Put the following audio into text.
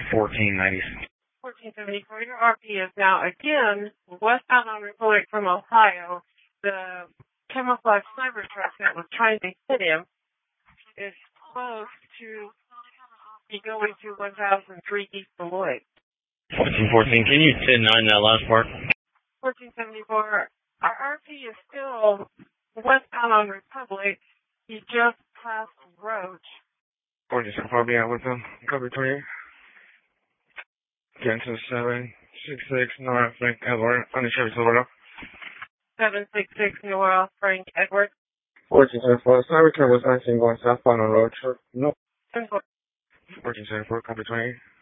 1490. 1474. Your RP is now again westbound on Republic from Ohio. The camouflage sniper truck that was trying to hit him is close to be going to 1003 East Beloit. 1414. Can you 10-9 that last part? 1474. Our RP is still westbound on Republic. He just passed Roach. 1474, be out with him. Cover 28. Get into 766 North Frank Edward on the Chevy Silverado. 766 North Frank Edward. 1474. Sniper turn was 19 going southbound on road. No. 10-4. 1474, copy 28.